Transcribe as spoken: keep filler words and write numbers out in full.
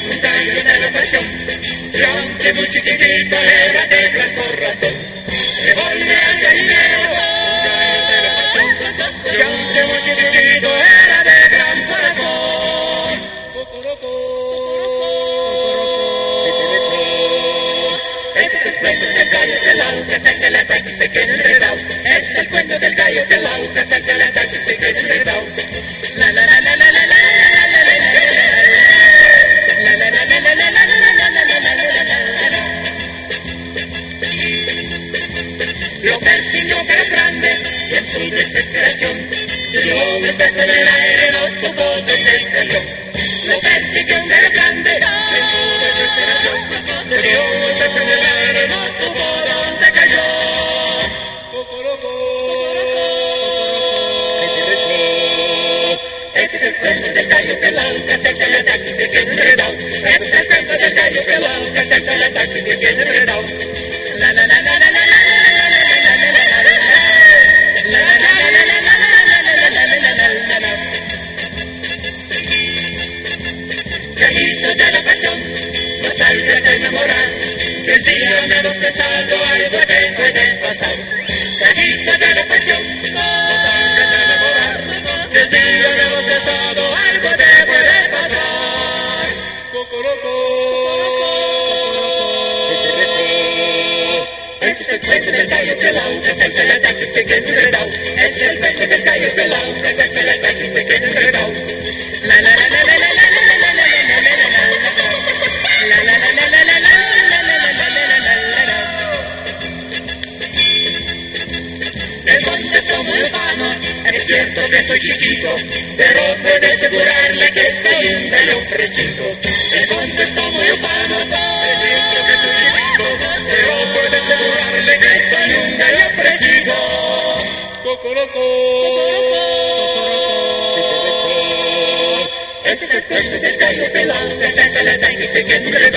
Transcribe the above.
un gallo de la pasión, y aunque muy chiquitito era de gran corazón. Se vuelve al gallinero, un gallo de la pasión, y aunque muy chiquitito era de gran corazón. Este es el cuento del gallo pelao que salta a la calle y se queda enredado. Este es el cuento del gallo pelao que salta a la calle y se queda enredado. La la la la la la la. Lo persiguió pero grande y en su desesperación se dio un beso en el aire, no supo dónde salió. Lo persiguió pero grande y en su desesperación se dio un beso en el aire, no supo dónde cayó. Ese es el cuento del gallo pelao que salta al ataque y se queda enredado. Ese es el cuento del gallo pelao que salta al ataque y se queda enredado. La la la la la la la. Gallito de la pasión, no salgas a enamorar, que el día menos pesado algo te puede pasar. Gallito de la pasión, no salgas a enamorar, que el día menos pesado algo te puede pasar. Ese es el cuento del gallo pelao que salta al ataque y se queda enredado. Ese es el cuento del gallo pelao que salta al ataque y se queda enredado. La la la la la la la. El contesto muy vano, es cierto que soy chiquito, pero puedo asegurarle que estoy un gallo fresquito. El contesto muy vano, es cierto que soy chiquito, pero puedo asegurarle que estoy un gallo fresquito. Ese es el cuento del gallo pelao que salta al ataque y se queda enredado.